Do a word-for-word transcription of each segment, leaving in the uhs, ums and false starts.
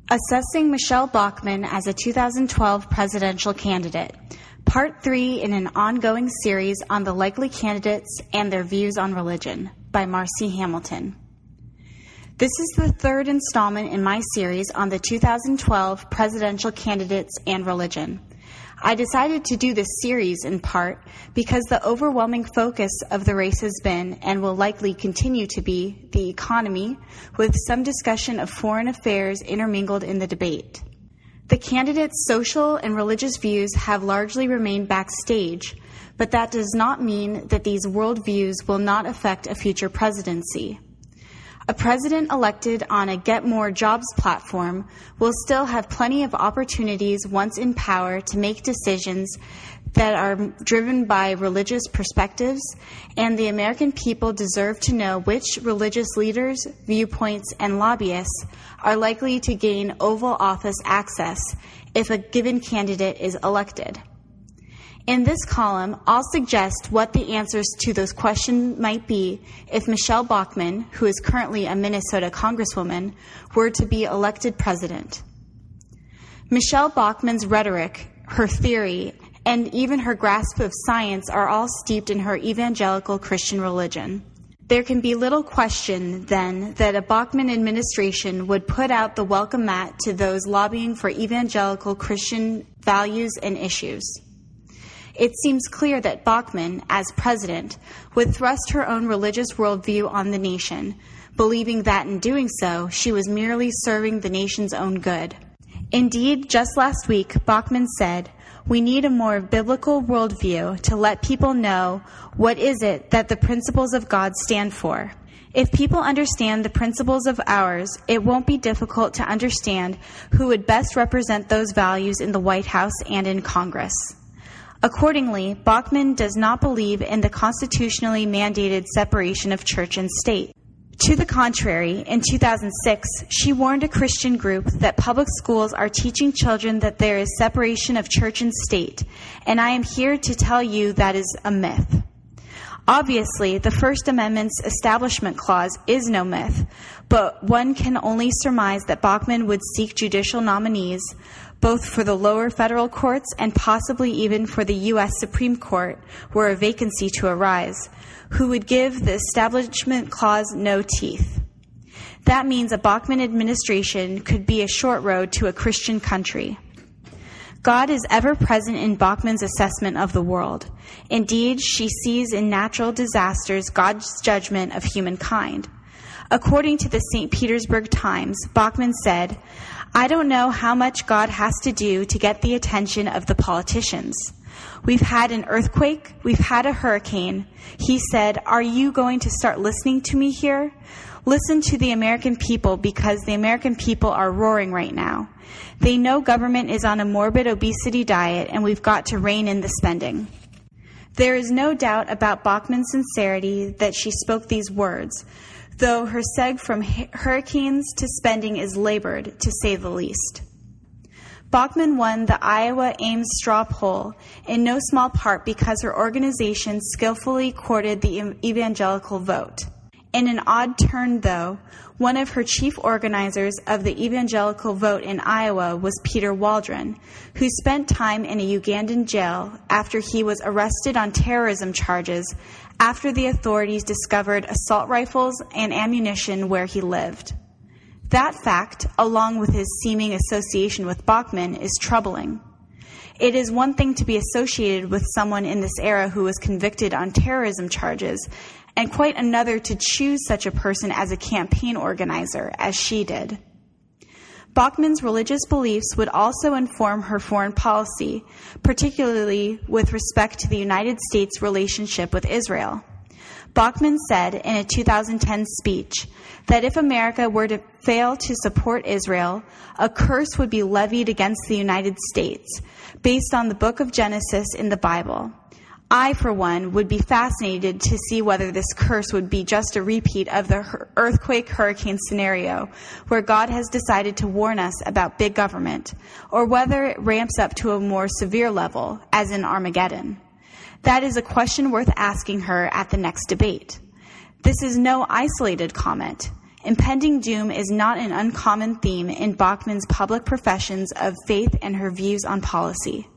Assessing Michele Bachmann as a two thousand twelve presidential candidate, Part three in an ongoing series on the likely candidates and their views on religion, by Marcy Hamilton. This is the third installment in my series on the two thousand twelve presidential candidates and religion. I decided to do this series in part because the overwhelming focus of the race has been, and will likely continue to be, the economy, with some discussion of foreign affairs intermingled in the debate. The candidates' social and religious views have largely remained backstage, but that does not mean that these worldviews will not affect a future presidency. A president elected on a Get More Jobs platform will still have plenty of opportunities once in power to make decisions that are driven by religious perspectives, and the American people deserve to know which religious leaders, viewpoints, and lobbyists are likely to gain Oval Office access if a given candidate is elected. In this column, I'll suggest what the answers to those questions might be if Michele Bachmann, who is currently a Minnesota congresswoman, were to be elected president. Michele Bachmann's rhetoric, her theory, and even her grasp of science are all steeped in her evangelical Christian religion. There can be little question, then, that a Bachmann administration would put out the welcome mat to those lobbying for evangelical Christian values and issues. It seems clear that Bachmann, as president, would thrust her own religious worldview on the nation, believing that in doing so, she was merely serving the nation's own good. Indeed, just last week, Bachmann said, "We need a more biblical worldview to let people know what is it that the principles of God stand for. If people understand the principles of ours, it won't be difficult to understand who would best represent those values in the White House and in Congress." Accordingly, Bachmann does not believe in the constitutionally mandated separation of church and state. To the contrary, in two thousand six, she warned a Christian group that public schools are teaching children that there is separation of church and state, and I am here to tell you that is a myth. Obviously, the First Amendment's Establishment Clause is no myth, but one can only surmise that Bachmann would seek judicial nominees, both for the lower federal courts and possibly even for the U S Supreme Court, were a vacancy to arise, who would give the Establishment Clause no teeth. That means a Bachmann administration could be a short road to a Christian country. God is ever present in Bachmann's assessment of the world. Indeed, she sees in natural disasters God's judgment of humankind. According to the Saint Petersburg Times, Bachmann said, "I don't know how much God has to do to get the attention of the politicians. We've had an earthquake, we've had a hurricane." He said, "Are you going to start listening to me here? Listen to the American people, because the American people are roaring right now. They know government is on a morbid obesity diet, and we've got to rein in the spending." There is no doubt about Bachmann's sincerity that she spoke these words, though her seg from hurricanes to spending is labored, to say the least. Bachmann won the Iowa Ames straw poll in no small part because her organization skillfully courted the evangelical vote. In an odd turn, though, one of her chief organizers of the evangelical vote in Iowa was Peter Waldron, who spent time in a Ugandan jail after he was arrested on terrorism charges after the authorities discovered assault rifles and ammunition where he lived. That fact, along with his seeming association with Bachmann, is troubling. It is one thing to be associated with someone in this era who was convicted on terrorism charges, and quite another to choose such a person as a campaign organizer, as she did. Bachmann's religious beliefs would also inform her foreign policy, particularly with respect to the United States' relationship with Israel. Bachmann said in a two thousand ten speech that if America were to fail to support Israel, a curse would be levied against the United States, based on the book of Genesis in the Bible. I, for one, would be fascinated to see whether this curse would be just a repeat of the earthquake-hurricane scenario, where God has decided to warn us about big government, or whether it ramps up to a more severe level, as in Armageddon. That is a question worth asking her at the next debate. This is no isolated comment. impending doom is not an uncommon theme in Bachmann's public professions of faith and her views on policy.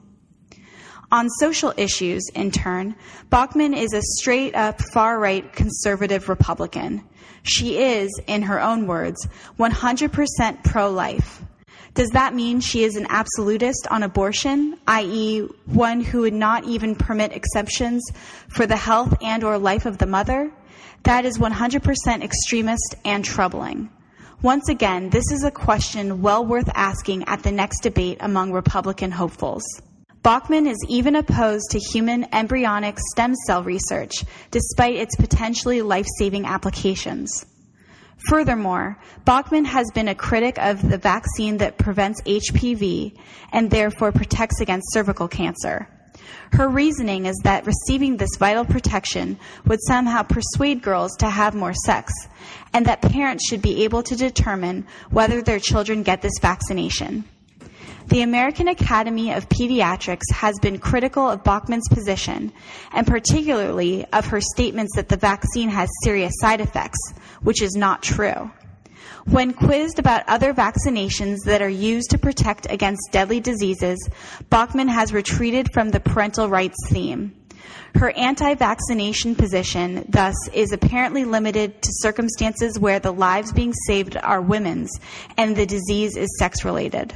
On social issues, in turn, Bachmann is a straight-up far-right conservative Republican. She is, in her own words, one hundred percent pro-life. Does that mean she is an absolutist on abortion, that is, one who would not even permit exceptions for the health and or life of the mother? That is one hundred percent extremist and troubling. Once again, this is a question well worth asking at the next debate among Republican hopefuls. Bachmann is even opposed to human embryonic stem cell research, despite its potentially life-saving applications. Furthermore, Bachmann has been a critic of the vaccine that prevents H P V and therefore protects against cervical cancer. Her reasoning is that receiving this vital protection would somehow persuade girls to have more sex, and that parents should be able to determine whether their children get this vaccination. The American Academy of Pediatrics has been critical of Bachmann's position, and particularly of her statements that the vaccine has serious side effects, which is not true. When quizzed about other vaccinations that are used to protect against deadly diseases, Bachmann has retreated from the parental rights theme. Her anti-vaccination position, thus, is apparently limited to circumstances where the lives being saved are women's and the disease is sex-related.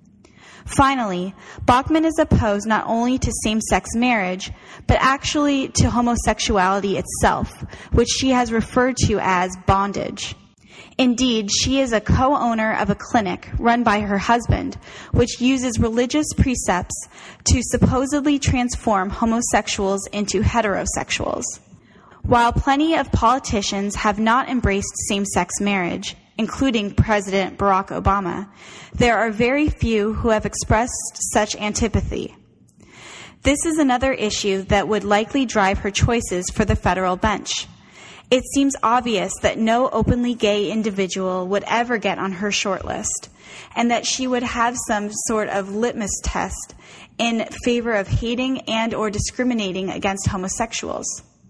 Finally, Bachmann is opposed not only to same-sex marriage, but actually to homosexuality itself, which she has referred to as bondage. Indeed, she is a co-owner of a clinic run by her husband, which uses religious precepts to supposedly transform homosexuals into heterosexuals. While plenty of politicians have not embraced same-sex marriage, including President Barack Obama, there are very few who have expressed such antipathy. This is another issue that would likely drive her choices for the federal bench. It seems obvious that no openly gay individual would ever get on her short list, and that she would have some sort of litmus test in favor of hating and or discriminating against homosexuals.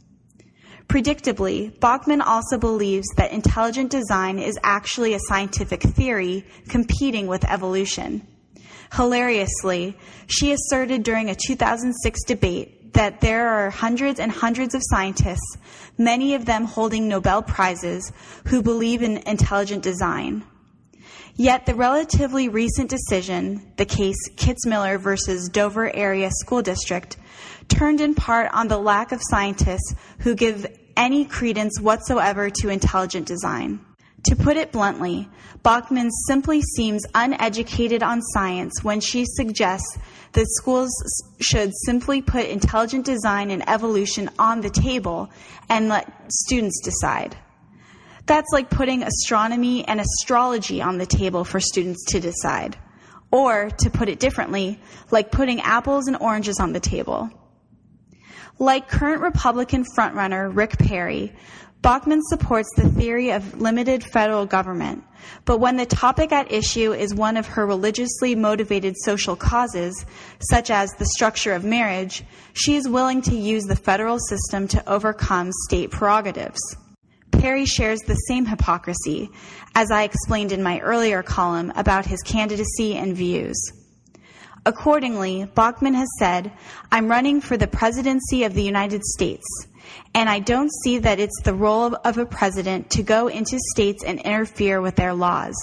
Predictably, Bachmann also believes that intelligent design is actually a scientific theory competing with evolution. Hilariously, she asserted during a two thousand six debate that there are hundreds and hundreds of scientists, many of them holding Nobel Prizes, who believe in intelligent design. Yet the relatively recent decision, the case Kitzmiller versus Dover Area School District, turned in part on the lack of scientists who give any credence whatsoever to intelligent design. To put it bluntly, Bachmann simply seems uneducated on science when she suggests that schools should simply put intelligent design and evolution on the table and let students decide. That's like putting astronomy and astrology on the table for students to decide. Or, to put it differently, like putting apples and oranges on the table. Like current Republican frontrunner Rick Perry, Bachmann supports the theory of limited federal government, but when the topic at issue is one of her religiously motivated social causes, such as the structure of marriage, she is willing to use the federal system to overcome state prerogatives. Perry shares the same hypocrisy, as I explained in my earlier column about his candidacy and views. Accordingly, Bachmann has said, "I'm running for the presidency of the United States, and I don't see that it's the role of a president to go into states and interfere with their laws.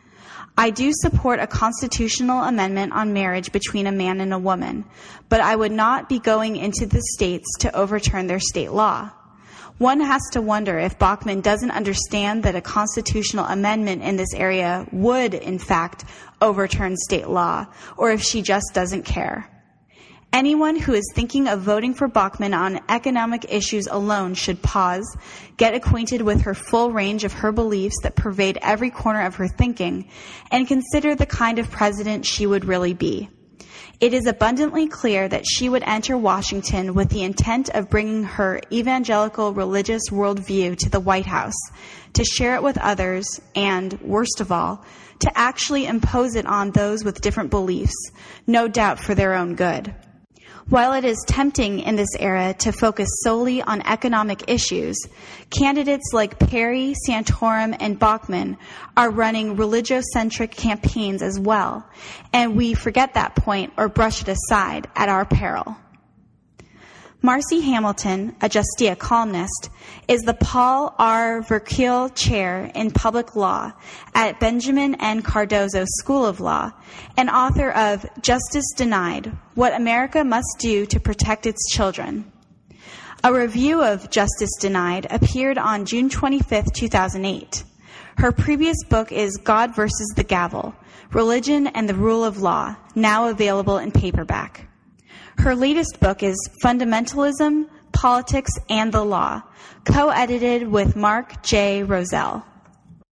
I do support a constitutional amendment on marriage between a man and a woman, but I would not be going into the states to overturn their state law." One has to wonder if Bachmann doesn't understand that a constitutional amendment in this area would, in fact, overturn state law, or if she just doesn't care. Anyone who is thinking of voting for Bachmann on economic issues alone should pause, get acquainted with her full range of her beliefs that pervade every corner of her thinking, and consider the kind of president she would really be. It is abundantly clear that she would enter Washington with the intent of bringing her evangelical religious worldview to the White House, to share it with others, and, worst of all, to actually impose it on those with different beliefs, no doubt for their own good. While it is tempting in this era to focus solely on economic issues, candidates like Perry, Santorum, and Bachmann are running religiocentric campaigns as well, and we forget that point or brush it aside at our peril. Marcy Hamilton, a Justia columnist, is the Paul R. Verkeel Chair in Public Law at Benjamin N. Cardozo School of Law and author of Justice Denied: What America Must Do to Protect Its Children. A review of Justice Denied appeared on June twenty-fifth, two thousand eight. Her previous book is God versus the Gavel: Religion and the Rule of Law, now available in paperback. Her latest book is Fundamentalism, Politics, and the Law, co-edited with Mark J. Roselle.